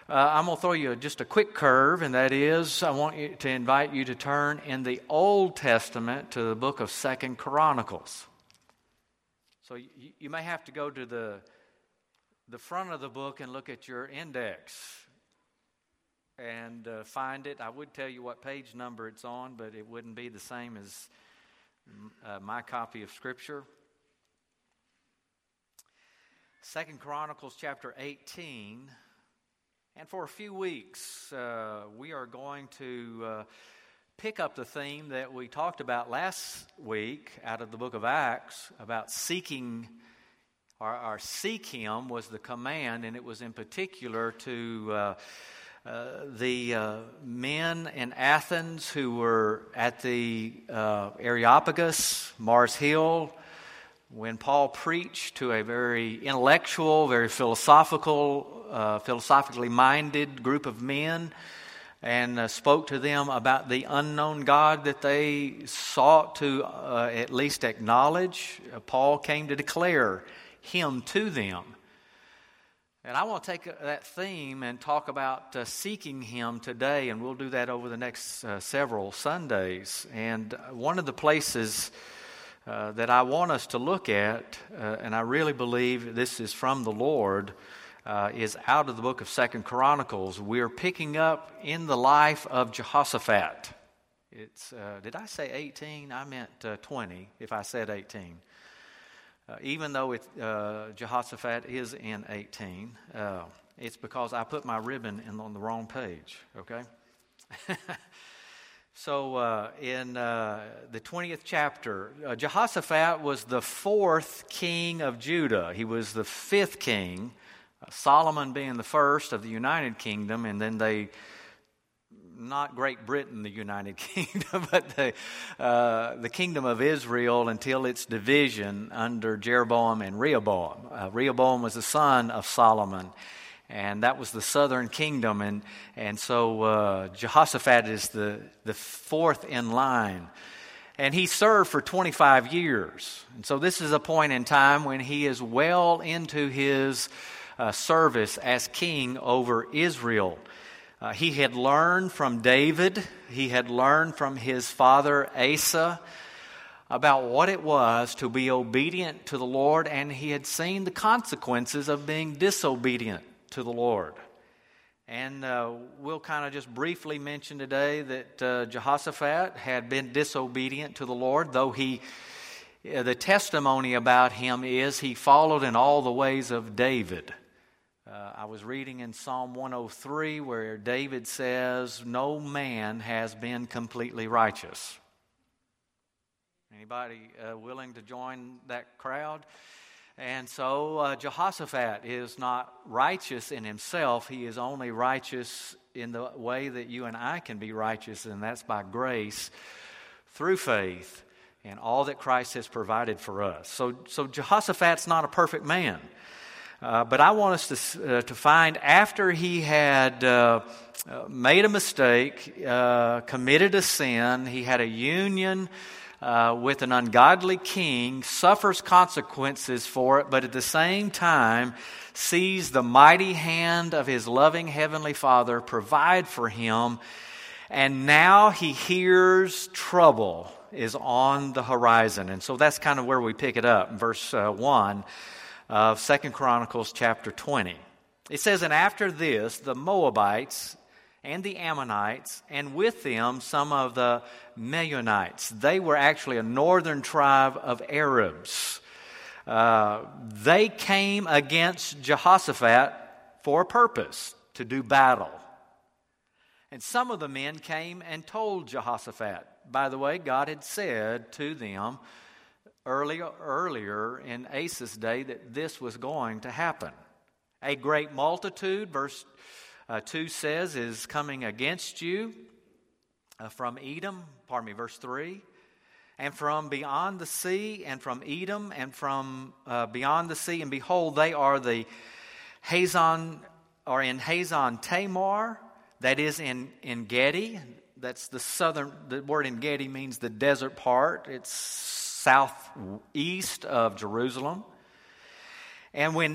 I'm going to throw you just a quick curve, and that is I want you to invite you to turn in the Old Testament to the book of 2 Chronicles. So you may have to go to the front of the book and look at your index and find it. I would tell you what page number it's on, but it wouldn't be the same as my copy of Scripture. 2 Chronicles chapter 18. And for a few weeks, we are going to pick up the theme that we talked about last week out of the book of Acts about seeking, or seek Him was the command, and it was in particular to the men in Athens who were at the Areopagus, Mars Hill, when Paul preached to a very intellectual, very philosophically minded group of men and spoke to them about the unknown God that they sought to at least acknowledge. Paul came to declare Him to them. And I want to take that theme and talk about seeking Him today, and we'll do that over the next several Sundays. And one of the places that I want us to look at, and I really believe this is from the Lord, is out of the book of 2 Chronicles. We're picking up in the life of Jehoshaphat. It's did I say 18? I meant 20 if I said 18. Even though Jehoshaphat is in 18, it's because I put my ribbon on the wrong page, okay? So in the 20th chapter, Jehoshaphat was the fourth king of Judah. He was the fifth king, Solomon being the first of the United Kingdom, and then not Great Britain, the United Kingdom, but the kingdom of Israel until its division under Jeroboam and Rehoboam. Rehoboam was the son of Solomon, and that was the southern kingdom, and so Jehoshaphat is the fourth in line. And he served for 25 years. And so this is a point in time when he is well into his service as king over Israel. He had learned from David, he had learned from his father Asa about what it was to be obedient to the Lord, and he had seen the consequences of being disobedient to the Lord. And we'll kind of just briefly mention today that Jehoshaphat had been disobedient to the Lord, though the testimony about him is he followed in all the ways of David. I was reading in Psalm 103 where David says, "No man has been completely righteous." Anybody willing to join that crowd? And so Jehoshaphat is not righteous in himself. He is only righteous in the way that you and I can be righteous, and that's by grace through faith and all that Christ has provided for us. So Jehoshaphat's not a perfect man. But I want us to find after he had made a mistake, committed a sin, he had a union with an ungodly king, suffers consequences for it, but at the same time sees the mighty hand of his loving heavenly Father provide for him, and now he hears trouble is on the horizon. And so that's kind of where we pick it up in verse 1 of 2 Chronicles chapter 20. It says, "And after this, the Moabites and the Ammonites, and with them some of the Meunites." They were actually a northern tribe of Arabs. They came against Jehoshaphat for a purpose, to do battle. And some of the men came and told Jehoshaphat. By the way, God had said to them earlier in Asa's day that this was going to happen. A great multitude, verse 2 says, is coming against you from Edom, verse 3, and from beyond the sea, and from Edom, and from beyond the sea, and behold, they are the Hazon, or in Hazon Tamar, that is in Gedi. That's the word En Gedi means the desert part. It's southeast of Jerusalem. And when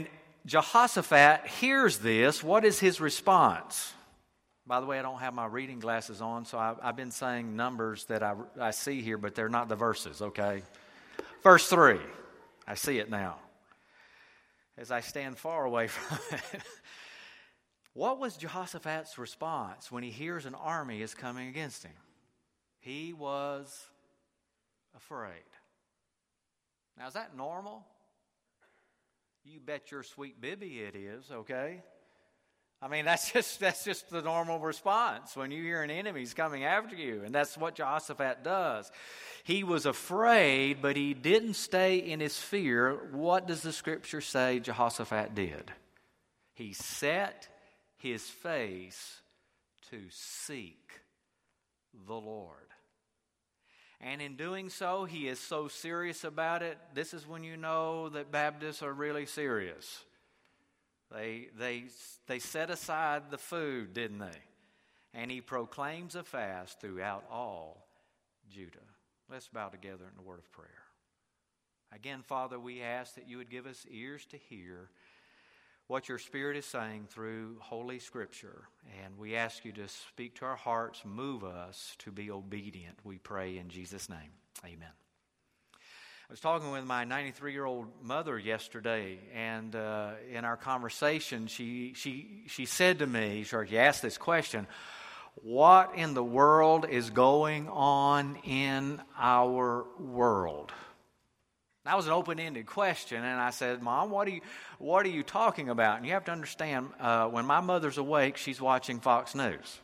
Jehoshaphat hears this, what is his response? By the way, I don't have my reading glasses on, so I've been saying numbers that I see here, but they're not the verses, okay? Verse 3, I see it now. As I stand far away from it. What was Jehoshaphat's response when he hears an army is coming against him? He was afraid. Now, is that normal? You bet your sweet bibby it is, okay? I mean, that's just the normal response when you hear an enemy's coming after you, and that's what Jehoshaphat does. He was afraid, but he didn't stay in his fear. What does the Scripture say Jehoshaphat did? He set his face to seek the Lord. And in doing so, he is so serious about it. This is when you know that Baptists are really serious. They set aside the food, didn't they? And he proclaims a fast throughout all Judah. Let's bow together in a word of prayer. Again, Father, we ask that you would give us ears to hear what your Spirit is saying through Holy Scripture. And we ask you to speak to our hearts, move us to be obedient, we pray in Jesus' name. Amen. I was talking with my 93-year-old mother yesterday, and in our conversation, she said to me, she asked this question, what in the world is going on in our world? That was an open-ended question, and I said, Mom, what are you talking about? And you have to understand, when my mother's awake, she's watching Fox News.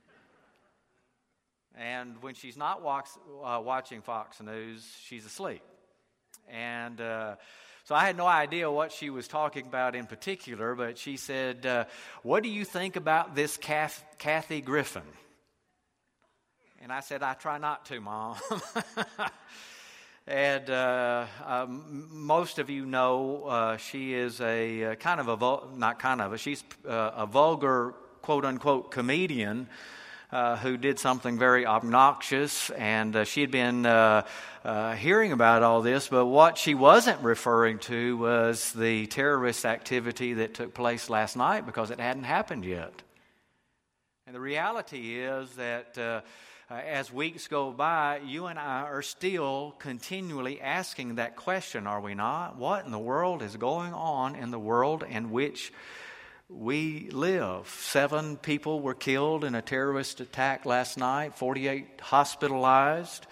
And when she's not watching Fox News, she's asleep. And so I had no idea what she was talking about in particular, but she said, what do you think about this Kathy Griffin? And I said, I try not to, Mom. And most of you know she is a she's a vulgar, quote-unquote, comedian who did something very obnoxious, and she had been hearing about all this, but what she wasn't referring to was the terrorist activity that took place last night, because it hadn't happened yet. And the reality is that as weeks go by, you and I are still continually asking that question, are we not? What in the world is going on in the world in which we live? 7 people were killed in a terrorist attack last night, 48 hospitalized.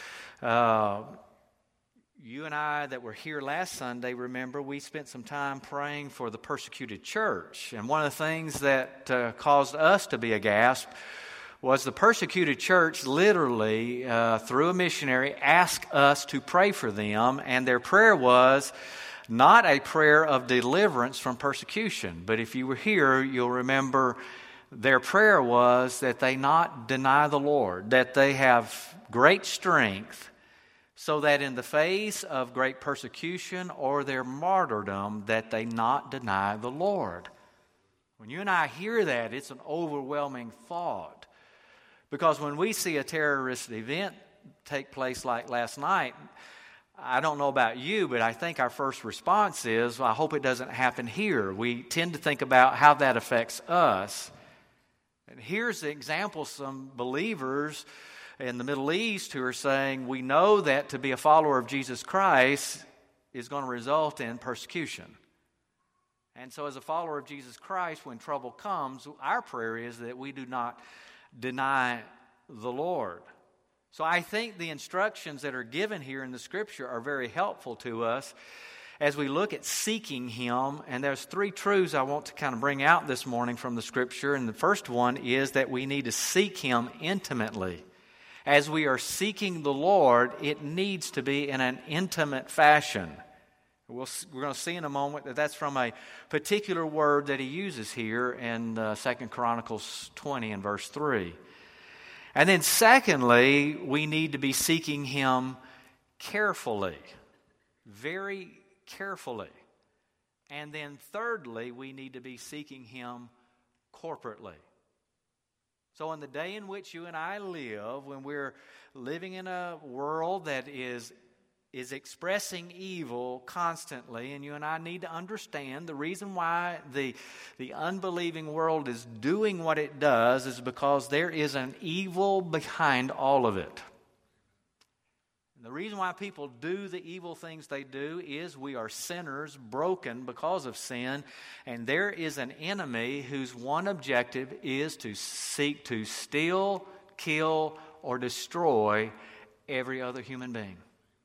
You and I that were here last Sunday, remember, we spent some time praying for the persecuted church. And one of the things that caused us to be aghast was the persecuted church literally, through a missionary, asked us to pray for them, and their prayer was not a prayer of deliverance from persecution. But if you were here, you'll remember their prayer was that they not deny the Lord, that they have great strength, so that in the face of great persecution or their martyrdom, that they not deny the Lord. When you and I hear that, it's an overwhelming thought. Because when we see a terrorist event take place like last night, I don't know about you, but I think our first response is, well, I hope it doesn't happen here. We tend to think about how that affects us. And here's the example of some believers in the Middle East who are saying, we know that to be a follower of Jesus Christ is going to result in persecution. And so as a follower of Jesus Christ, when trouble comes, our prayer is that we do not deny the Lord. So I think the instructions that are given here in the Scripture are very helpful to us as we look at seeking Him. And there's 3 truths I want to kind of bring out this morning from the Scripture. And the first one is that we need to seek Him intimately. As we are seeking the Lord, it needs to be in an intimate fashion. We're going to see in a moment that that's from a particular word that he uses here in 2 Chronicles 20 and verse 3. And then secondly, we need to be seeking Him carefully, very carefully. And then thirdly, we need to be seeking Him corporately. So in the day in which you and I live, when we're living in a world that is is expressing evil constantly, and you and I need to understand the reason why the unbelieving world is doing what it does is because there is an evil behind all of it. And the reason why people do the evil things they do is we are sinners, broken because of sin, and there is an enemy whose one objective is to seek to steal, kill, or destroy every other human being.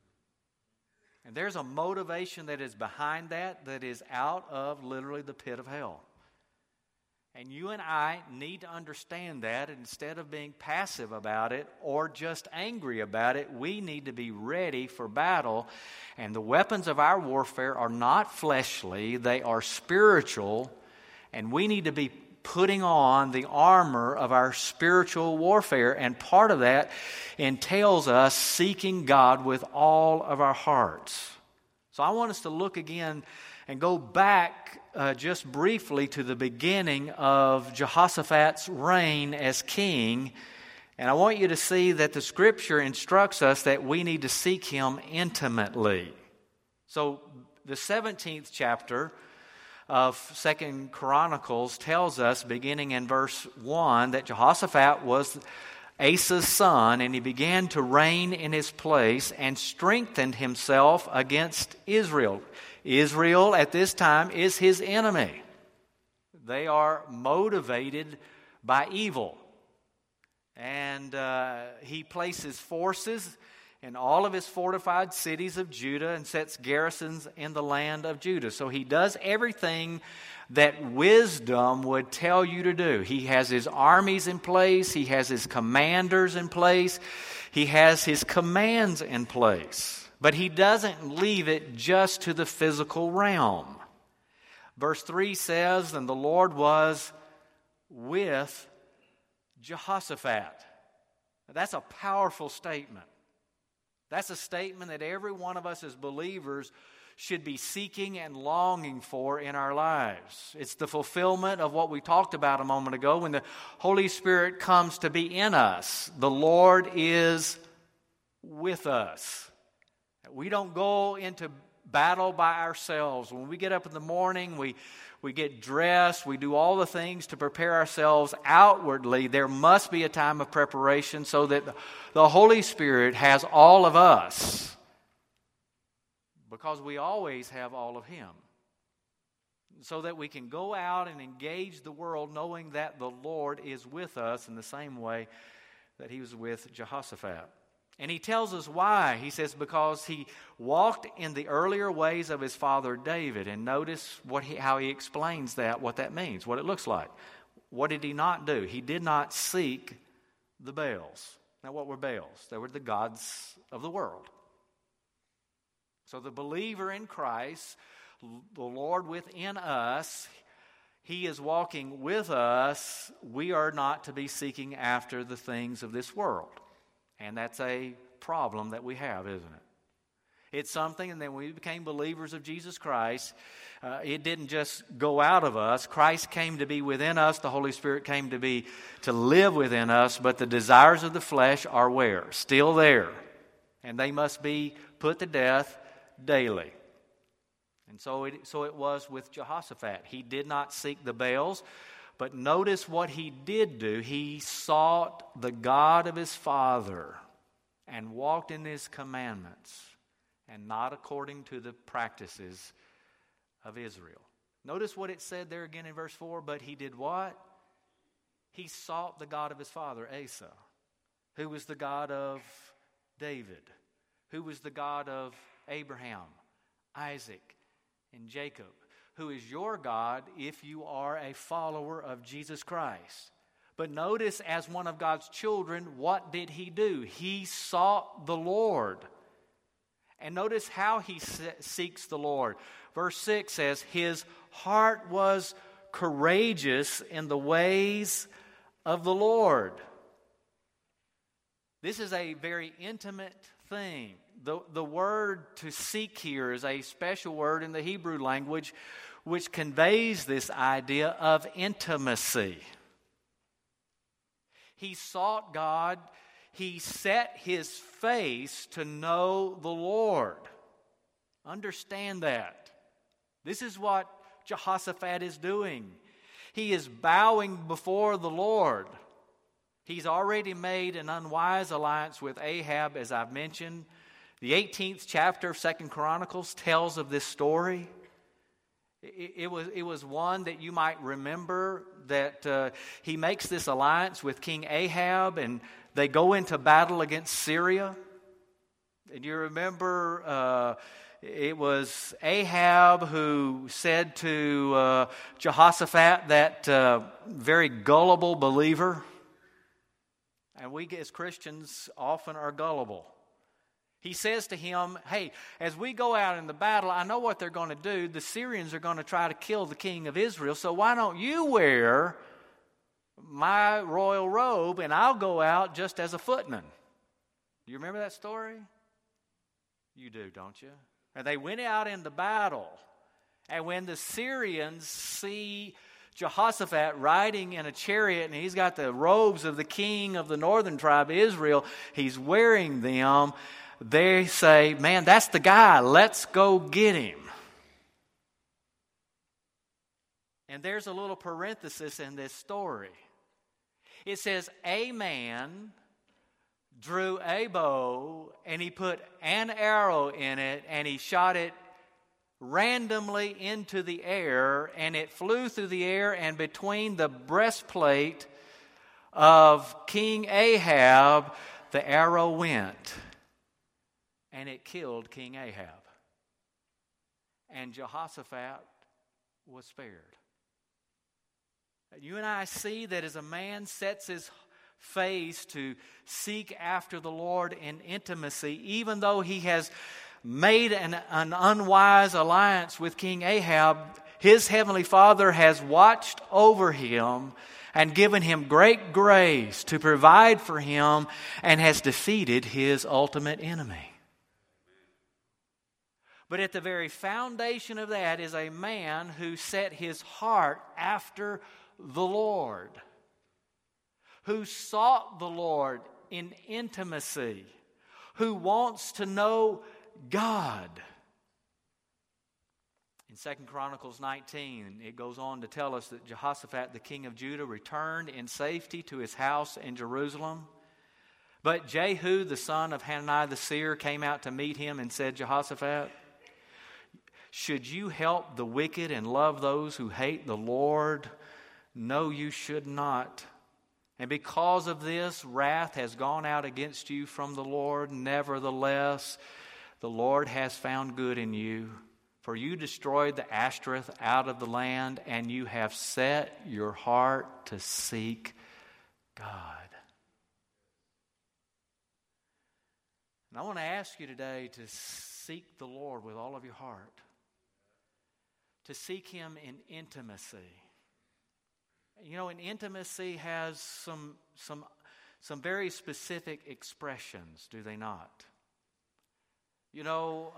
And there's a motivation that is behind that is out of literally the pit of hell. And you and I need to understand that, and instead of being passive about it or just angry about it, we need to be ready for battle. And the weapons of our warfare are not fleshly, they are spiritual, and we need to be putting on the armor of our spiritual warfare, and part of that entails us seeking God with all of our hearts. So I want us to look again and go back just briefly to the beginning of Jehoshaphat's reign as king, and I want you to see that the Scripture instructs us that we need to seek Him intimately. So the 17th chapter of 2 Chronicles tells us, beginning in verse 1, that Jehoshaphat was Asa's son, and he began to reign in his place and strengthened himself against Israel. Israel at this time is his enemy. They are motivated by evil. And he places forces in all of his fortified cities of Judah and sets garrisons in the land of Judah. So he does everything that wisdom would tell you to do. He has his armies in place. He has his commanders in place. He has his commands in place. But he doesn't leave it just to the physical realm. Verse 3 says, "And the Lord was with Jehoshaphat." Now, that's a powerful statement. That's a statement that every one of us as believers should be seeking and longing for in our lives. It's the fulfillment of what we talked about a moment ago when the Holy Spirit comes to be in us. The Lord is with us. We don't go into battle by ourselves. When we get up in the morning, we get dressed, we do all the things to prepare ourselves outwardly. There must be a time of preparation so that the Holy Spirit has all of us, because we always have all of Him, so that we can go out and engage the world knowing that the Lord is with us in the same way that He was with Jehoshaphat. And he tells us why. He says because he walked in the earlier ways of his father David. And notice how he explains that, what that means, what it looks like. What did he not do? He did not seek the Baals. Now, what were Baals? They were the gods of the world. So the believer in Christ, the Lord within us, He is walking with us. We are not to be seeking after the things of this world. And that's a problem that we have, isn't it? It's something, and then we became believers of Jesus Christ. It didn't just go out of us. Christ came to be within us. The Holy Spirit came to live within us. But the desires of the flesh are where? Still there. And they must be put to death daily. And so it was with Jehoshaphat. He did not seek the Baals. But notice what he did do. He sought the God of his father and walked in His commandments and not according to the practices of Israel. Notice what it said there again in verse 4. But he did what? He sought the God of his father, Asa, who was the God of David, who was the God of Abraham, Isaac, and Jacob, who is your God if you are a follower of Jesus Christ. But notice, as one of God's children, what did he do? He sought the Lord. And notice how he seeks the Lord. Verse 6 says, his heart was courageous in the ways of the Lord. This is a very intimate thing. The word to seek here is a special word in the Hebrew language which conveys this idea of intimacy. He sought God. he set his face to know the Lord. Understand that. This is what Jehoshaphat is doing. He is bowing before the Lord. He's already made an unwise alliance with Ahab, as I've mentioned. The 18th chapter of 2 Chronicles tells of this story. It was one that you might remember, that he makes this alliance with King Ahab, and they go into battle against Syria. And you remember it was Ahab who said to Jehoshaphat, that very gullible believer, and we as Christians often are gullible. He says to him, hey, as we go out in the battle, I know what they're going to do. The Syrians are going to try to kill the king of Israel, so why don't you wear my royal robe and I'll go out just as a footman? Do you remember that story? You do, don't you? And they went out into battle. And when the Syrians see Jehoshaphat riding in a chariot, and he's got the robes of the king of the northern tribe of Israel, he's wearing them, they say, man, that's the guy, let's go get him. And there's a little parenthesis in this story. It says, a man drew a bow, and he put an arrow in it, and he shot it randomly into the air, and it flew through the air, and between the breastplate of King Ahab, the arrow went, and it killed King Ahab. And Jehoshaphat was spared. You and I see that as a man sets his face to seek after the Lord in intimacy, even though he has made an unwise alliance with King Ahab, his heavenly Father has watched over him and given him great grace to provide for him, and has defeated his ultimate enemy. But at the very foundation of that is a man who set his heart after the Lord, who sought the Lord in intimacy, who wants to know God. In 2 Chronicles 19, it goes on to tell us that Jehoshaphat, the king of Judah, returned in safety to his house in Jerusalem. But Jehu, the son of Hanani the seer, came out to meet him and said, Jehoshaphat, should you help the wicked and love those who hate the Lord? No, you should not. And because of this, wrath has gone out against you from the Lord. Nevertheless, the Lord has found good in you, for you destroyed the Ashtoreth out of the land, and you have set your heart to seek God. And I want to ask you today to seek the Lord with all of your heart, to seek Him in intimacy. You know, and intimacy has some very specific expressions, do they not? You know,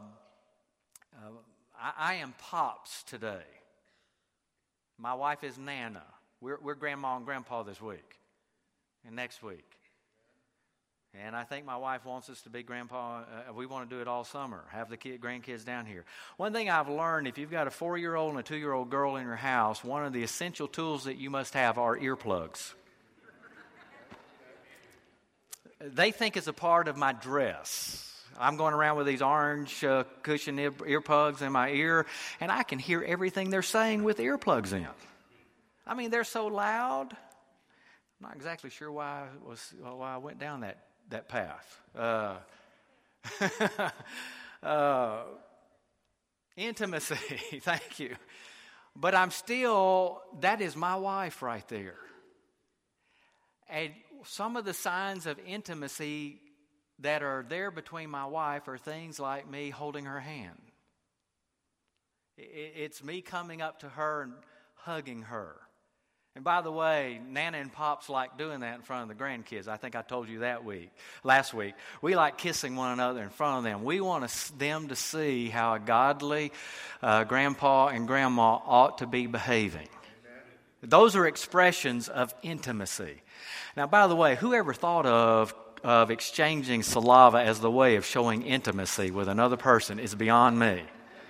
I am Pops today. My wife is Nana. We're Grandma and Grandpa this week and next week. And I think my wife wants us to be Grandpa. We want to do it all summer, have the grandkids down here. One thing I've learned, if you've got a 4-year-old and a 2-year-old girl in your house, one of the essential tools that you must have are earplugs. They think it's a part of my dress. I'm going around with these orange cushion earplugs in my ear, and I can hear everything they're saying with earplugs in. I mean, they're so loud. I'm not exactly sure why I went down that path. Intimacy, thank you. But that is my wife right there. And some of the signs of intimacy that are there between my wife are things like me holding her hand. It's me coming up to her and hugging her. And by the way, Nana and Pops like doing that in front of the grandkids. I think I told you last week. We like kissing one another in front of them. We want them to see how a godly grandpa and grandma ought to be behaving. Those are expressions of intimacy. Now, by the way, whoever thought of of exchanging saliva as the way of showing intimacy with another person is beyond me.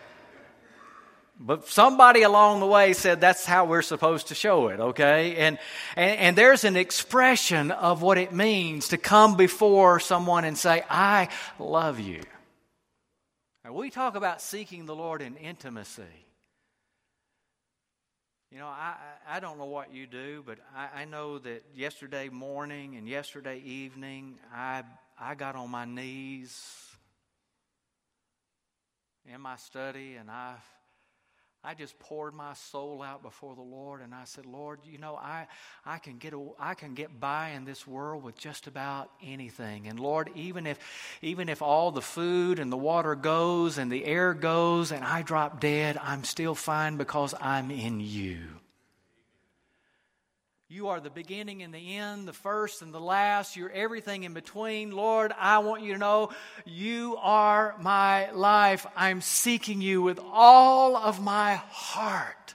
But somebody along the way said that's how we're supposed to show it, okay? And there's an expression of what it means to come before someone and say, I love you. Now, we talk about seeking the Lord in intimacy. You know, I don't know what you do, but I know that yesterday morning and yesterday evening, I got on my knees in my study and I just poured my soul out before the Lord, and I said, Lord, you know, I can get by in this world with just about anything. And Lord, even if all the food and the water goes and the air goes and I drop dead, I'm still fine because I'm in you. You are the beginning and the end, the first and the last. You're everything in between. Lord, I want you to know you are my life. I'm seeking you with all of my heart.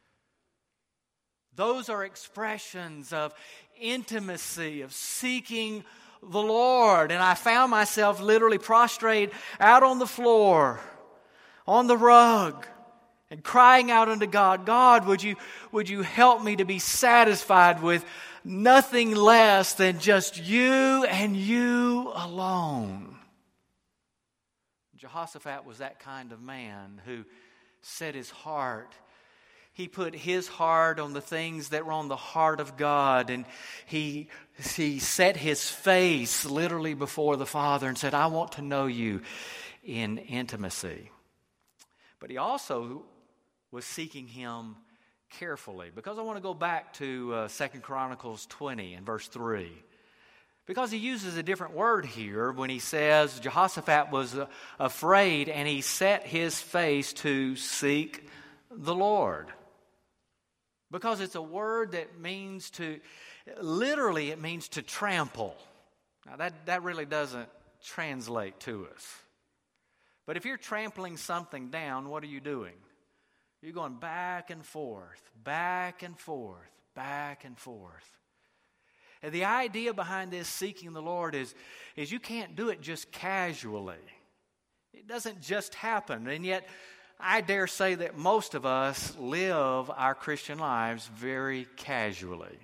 Those are expressions of intimacy, of seeking the Lord. And I found myself literally prostrate out on the floor, on the rug, and crying out unto God, God, would you help me to be satisfied with nothing less than just you and you alone? Jehoshaphat was that kind of man who set his heart. He put his heart on the things that were on the heart of God, and he set his face literally before the Father and said, I want to know you in intimacy. But he also was seeking him carefully. Because I want to go back to 2 Chronicles 20 and verse 3. Because he uses a different word here when he says Jehoshaphat was afraid and he set his face to seek the Lord. Because it's a word that means literally it means to trample. Now that really doesn't translate to us. But if you're trampling something down, what are you doing? You're going back and forth, back and forth, back and forth. And the idea behind this seeking the Lord is you can't do it just casually. It doesn't just happen. And yet, I dare say that most of us live our Christian lives very casually.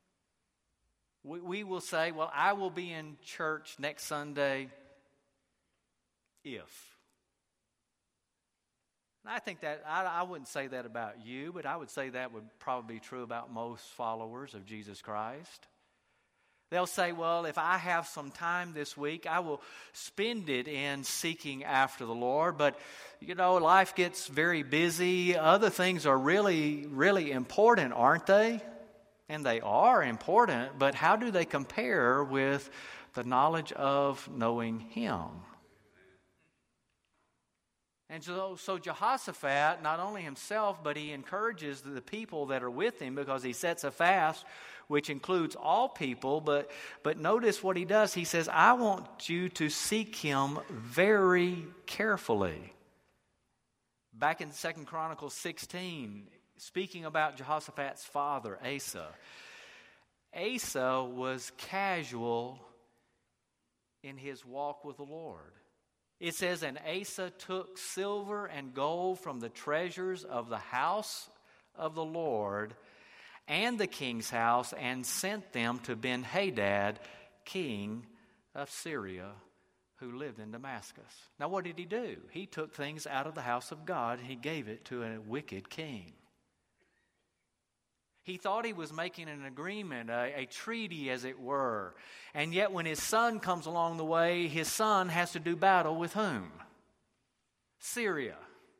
We will say, well, I will be in church next Sunday if. I think that, I wouldn't say that about you, but I would say that would probably be true about most followers of Jesus Christ. They'll say, well, if I have some time this week, I will spend it in seeking after the Lord. But, you know, life gets very busy. Other things are really, really important, aren't they? And they are important, but how do they compare with the knowledge of knowing Him? And so Jehoshaphat, not only himself, but he encourages the people that are with him because he sets a fast, which includes all people. But notice what he does. He says, I want you to seek him very carefully. Back in 2 Chronicles 16, speaking about Jehoshaphat's father, Asa. Asa was casual in his walk with the Lord. It says, and Asa took silver and gold from the treasures of the house of the Lord and the king's house and sent them to Ben-Hadad, king of Syria, who lived in Damascus. Now what did he do? He took things out of the house of God and he gave it to a wicked king. He thought he was making an agreement, a treaty as it were. And yet when his son comes along the way, his son has to do battle with whom? Syria.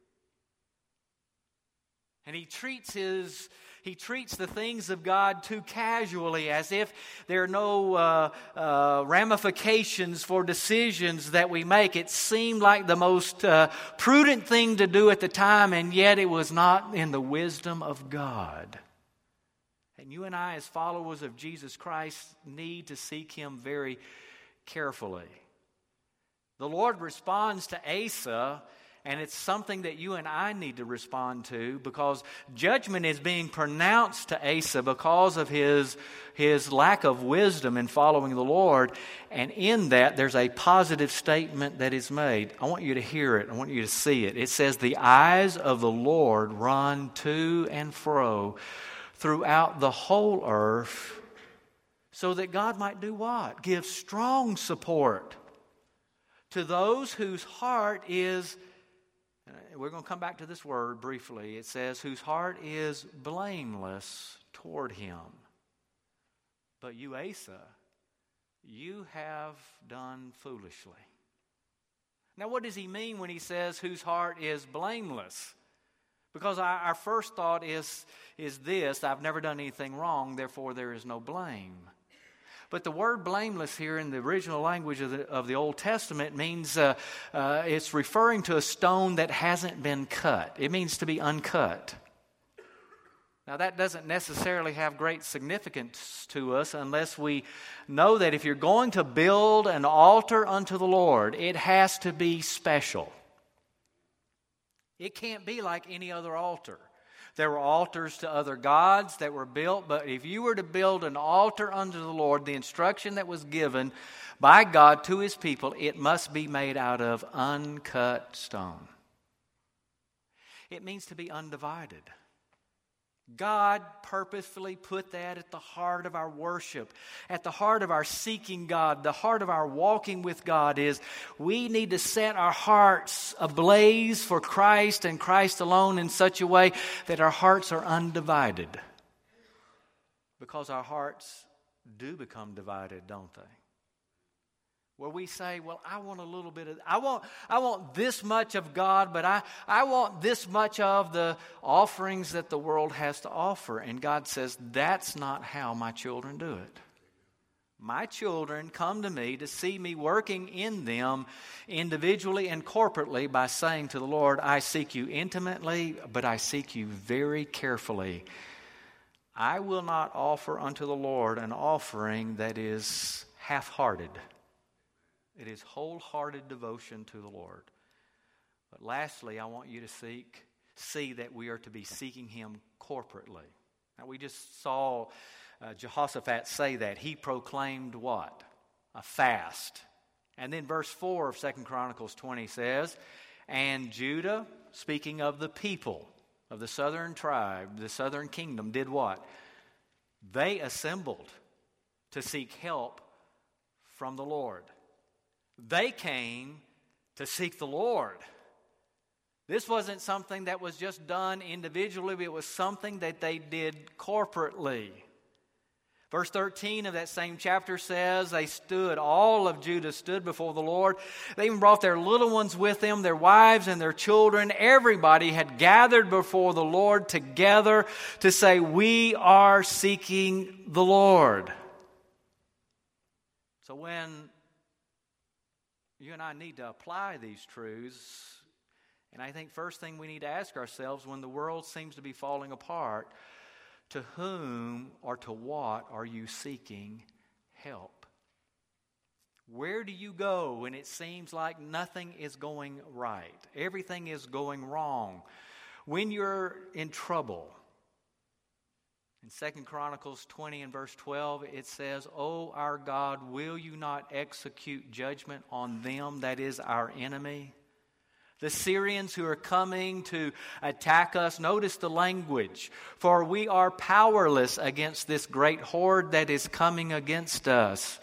And he treats the things of God too casually, as if there are no ramifications for decisions that we make. It seemed like the most prudent thing to do at the time, and yet it was not in the wisdom of God. And you and I, as followers of Jesus Christ, need to seek Him very carefully. The Lord responds to Asa, And it's something that you and I need to respond to, because judgment is being pronounced to Asa because of his lack of wisdom in following the Lord. And in that, there's a positive statement that is made. I want you to hear it. I want you to see it. It says, the eyes of the Lord run to and fro throughout the whole earth, so that God might do what? Give strong support to those whose heart is... We're going to come back to this word briefly. It says, whose heart is blameless toward him. But you, Asa, you have done foolishly. Now, what does he mean when he says whose heart is blameless? Because our first thought is this: I've never done anything wrong, therefore there is no blame. But the word blameless here in the original language of the Old Testament means it's referring to a stone that hasn't been cut. It means to be uncut. Now, that doesn't necessarily have great significance to us unless we know that if you're going to build an altar unto the Lord, it has to be special. It can't be like any other altar. There were altars to other gods that were built, but if you were to build an altar unto the Lord, the instruction that was given by God to His people, it must be made out of uncut stone. It means to be undivided. God purposefully put that at the heart of our worship, at the heart of our seeking God, the heart of our walking with God is we need to set our hearts ablaze for Christ and Christ alone in such a way that our hearts are undivided. Because our hearts do become divided, don't they? Where we say, well, I want a little bit of, I want this much of God, but I want this much of the offerings that the world has to offer. And God says, that's not how my children do it. My children come to me to see me working in them individually and corporately by saying to the Lord, I seek you intimately, but I seek you very carefully. I will not offer unto the Lord an offering that is half-hearted. It is wholehearted devotion to the Lord. But lastly, I want you to see that we are to be seeking Him corporately. Now, we just saw Jehoshaphat say that. He proclaimed what? A fast. And then verse 4 of 2 Chronicles 20 says, and Judah, speaking of the people of the southern tribe, the southern kingdom, did what? They assembled to seek help from the Lord. They came to seek the Lord. This wasn't something that was just done individually, but it was something that they did corporately. Verse 13 of that same chapter says, all of Judah stood before the Lord. They even brought their little ones with them, their wives and their children. Everybody had gathered before the Lord together to say, we are seeking the Lord. So when you and I need to apply these truths, and I think first thing we need to ask ourselves when the world seems to be falling apart, to whom or to what are you seeking help? Where do you go when it seems like nothing is going right? Everything is going wrong. When you're in trouble. In 2 Chronicles 20 and verse 12, it says, O our God, will you not execute judgment on them, that is our enemy? The Syrians who are coming to attack us, notice the language. For we are powerless against this great horde that is coming against us.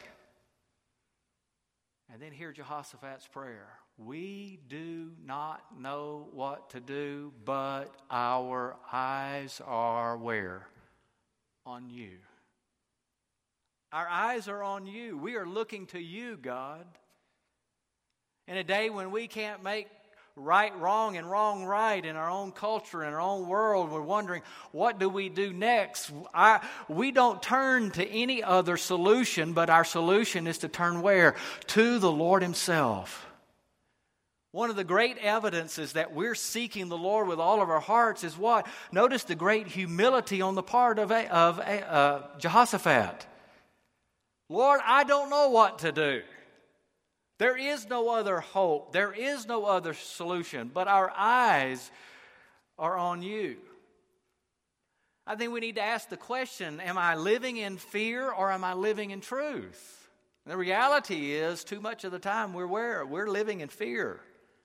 And then hear Jehoshaphat's prayer. We do not know what to do, but our eyes are where? On you. Our eyes are on you. We are looking to you, God. In a day when we can't make right wrong and wrong right in our own culture, in our own world, we're wondering, what do we do next? We don't turn to any other solution, but our solution is to turn where? To the Lord Himself. One of the great evidences that we're seeking the Lord with all of our hearts is what? Notice the great humility on the part of Jehoshaphat. Lord, I don't know what to do. There is no other hope. There is no other solution. But our eyes are on you. I think we need to ask the question, am I living in fear or am I living in truth? And the reality is, too much of the time we're living in fear.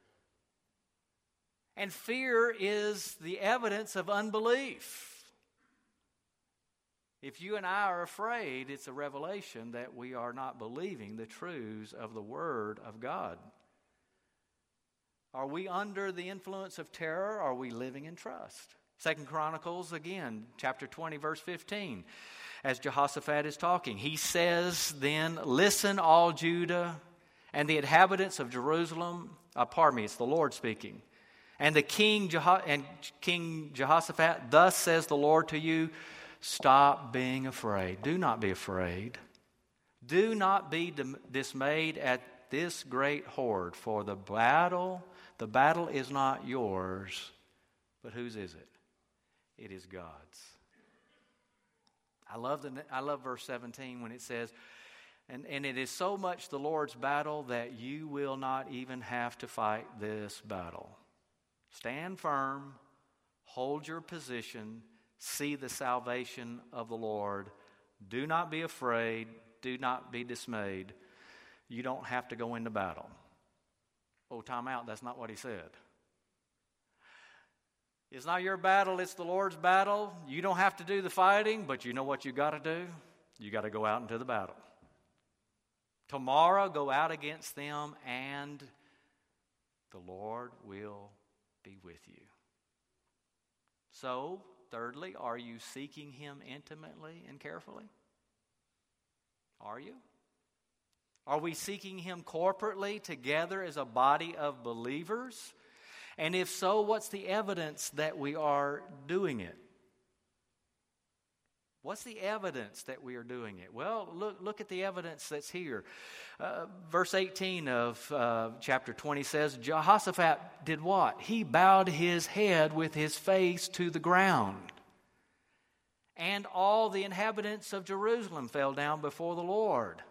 And fear is the evidence of unbelief. If you and I are afraid, it's a revelation that we are not believing the truths of the Word of God. Are we under the influence of terror or are we living in trust? 2 Chronicles, again, chapter 20, verse 15. As Jehoshaphat is talking, he says then, "Listen, all Judah and the inhabitants of Jerusalem." It's the Lord speaking. And the King Jehoshaphat, "Thus says the Lord to you, stop being afraid." Do not be afraid. Do not be dismayed at this great horde, for the battle is not yours, but whose is it? It is God's. I love verse 17 when it says, and it is so much the Lord's battle that you will not even have to fight this battle. Stand firm, hold your position, see the salvation of the Lord. Do not be afraid, do not be dismayed. You don't have to go into battle. Oh, time out, that's not what he said. It's not your battle, it's the Lord's battle. You don't have to do the fighting, but you know what you got to do? You got to go out into the battle. Tomorrow, go out against them, and the Lord will be with you. So, thirdly, are you seeking Him intimately and carefully? Are you? Are we seeking Him corporately together as a body of believers? And if so, what's the evidence that we are doing it? What's the evidence that we are doing it? Well, look at the evidence that's here. Verse 18 of chapter 20 says, Jehoshaphat did what? He bowed his head with his face to the ground. And all the inhabitants of Jerusalem fell down before the Lord.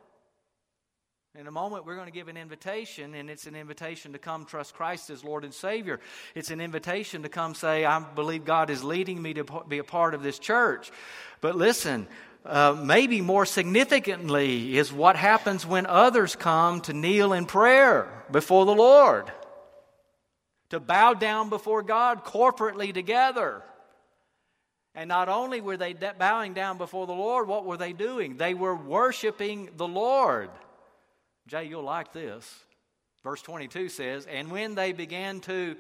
In a moment, we're going to give an invitation, and it's an invitation to come trust Christ as Lord and Savior. It's an invitation to come say, I believe God is leading me to be a part of this church. But listen, maybe more significantly is what happens when others come to kneel in prayer before the Lord. To bow down before God corporately together. And not only were they bowing down before the Lord, what were they doing? They were worshiping the Lord. Jay, you'll like this. Verse 22 says, and when they began to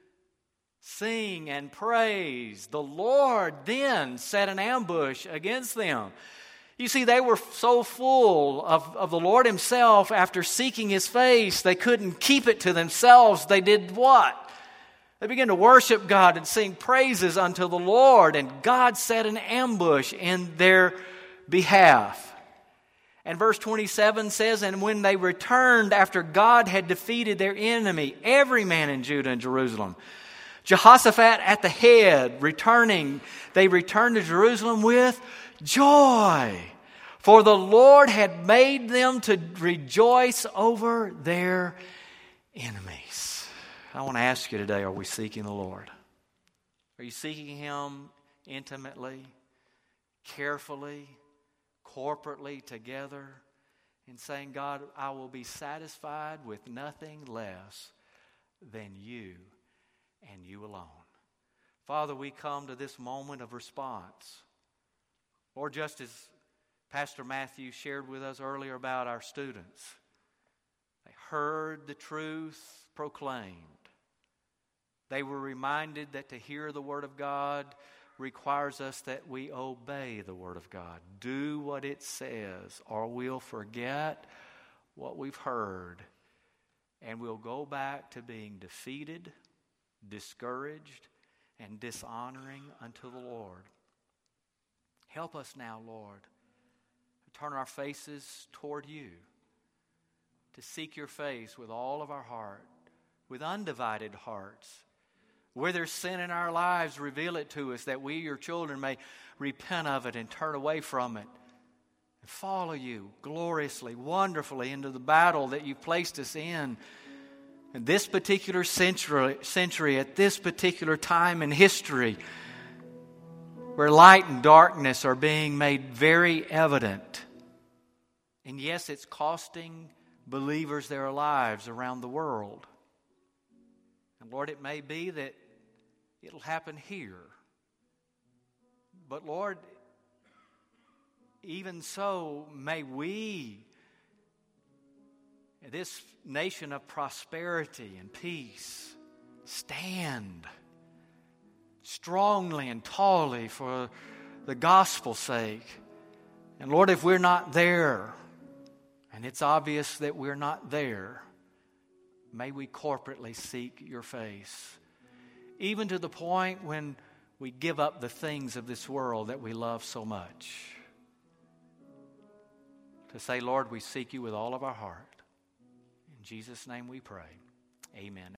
sing and praise, the Lord then set an ambush against them. You see, they were so full of the Lord Himself after seeking His face, they couldn't keep it to themselves. They did what? They began to worship God and sing praises unto the Lord, and God set an ambush in their behalf. And verse 27 says, and when they returned after God had defeated their enemy, every man in Judah and Jerusalem, Jehoshaphat at the head, they returned to Jerusalem with joy. For the Lord had made them to rejoice over their enemies. I want to ask you today, are we seeking the Lord? Are you seeking Him intimately, carefully, corporately together, and saying, God, I will be satisfied with nothing less than you and you alone. Father, we come to this moment of response. Or just as Pastor Matthew shared with us earlier about our students. They heard the truth proclaimed. They were reminded that to hear the Word of God requires us that we obey the Word of God. Do what it says, or we'll forget what we've heard, and we'll go back to being defeated, discouraged, and dishonoring unto the Lord. Help us now, Lord, to turn our faces toward you, to seek your face with all of our heart, with undivided hearts. Where there's sin in our lives, reveal it to us that we, your children, may repent of it and turn away from it and follow you gloriously, wonderfully into the battle that you've placed us in this particular century, at this particular time in history, where light and darkness are being made very evident. And yes, it's costing believers their lives around the world. And Lord, it may be that it'll happen here. But Lord, even so, may we, this nation of prosperity and peace, stand strongly and tallly for the gospel's sake. And Lord, if we're not there, and it's obvious that we're not there, may we corporately seek your face, even to the point when we give up the things of this world that we love so much. To say, Lord, we seek you with all of our heart. In Jesus' name we pray. Amen.